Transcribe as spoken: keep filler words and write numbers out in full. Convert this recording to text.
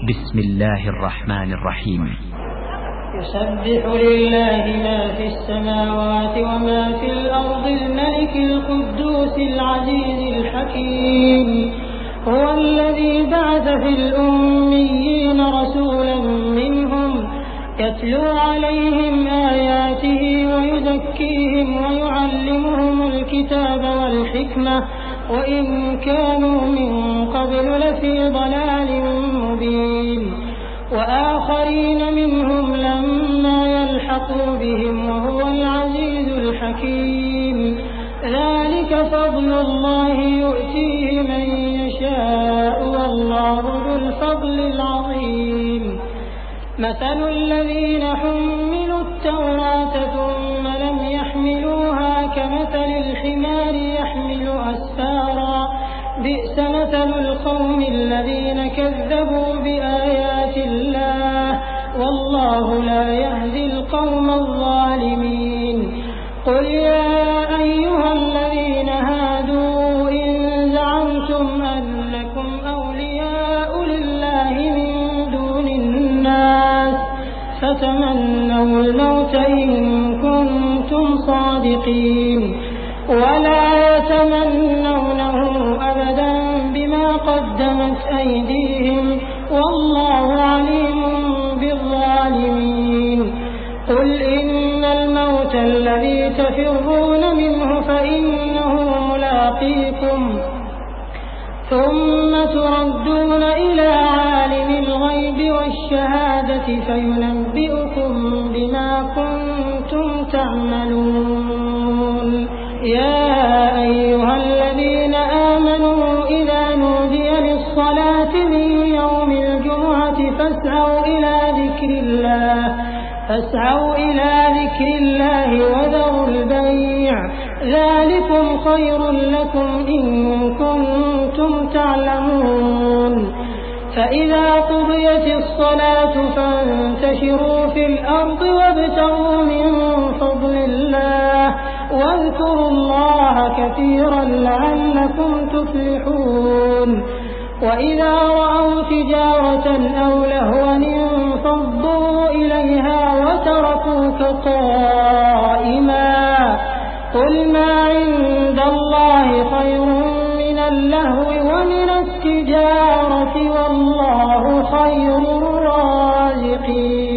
بسم الله الرحمن الرحيم. يسبح لله ما في السماوات وما في الأرض الملك القدوس العزيز الحكيم. هو الذي بعث في الأميين رسولا منهم يتلو عليهم آياته ويزكيهم ويعلمهم الكتاب والحكمة وإن كانوا من قبل لفي ضلال مبين. وآخرين منهم لما يلحقوا بهم وهو العزيز الحكيم. ذلك فضل الله يؤتيه من يشاء والله ذو الفضل العظيم. مثل الذين حملوا التوراة ثم لم يحملوها كمثل الحمار يحمل أسفارا بئس مثل القوم الذين كذبوا بآيات الله والله لا يهدي القوم الظالمين. قل يا أيها الذين هادوا إن زعمتم أنكم أولياء لله من دون الناس فتمنوا الموت إن كنتم صادقين ولا يتمنونه أبدا بما قدمت أيديهم والله عليم بالظالمين. قل إن الموت الذي تفرون منه فإنه ملاقيكم ثم تردون إلى عالم الغيب والشهادة فينبئكم بما كنتم تعملون. يا أيها الذين آمنوا إذا نودي للصلاة من يوم الجمعة فاسعوا إلى ذكر الله فاسعوا إلى ذكر الله وذروا البيع ذلكم خير لكم إن كنتم تعلمون. فإذا قضيت الصلاة فانتشروا في الأرض وابتغوا من فضل الله واذكروا الله كثيرا لعلكم تفلحون. وإذا رأوا تجارة أو لهوا انفضوا إليها وتركوك قائما قل ما عند الله خير من اللهو ومن التجارة والله خير الرازقين.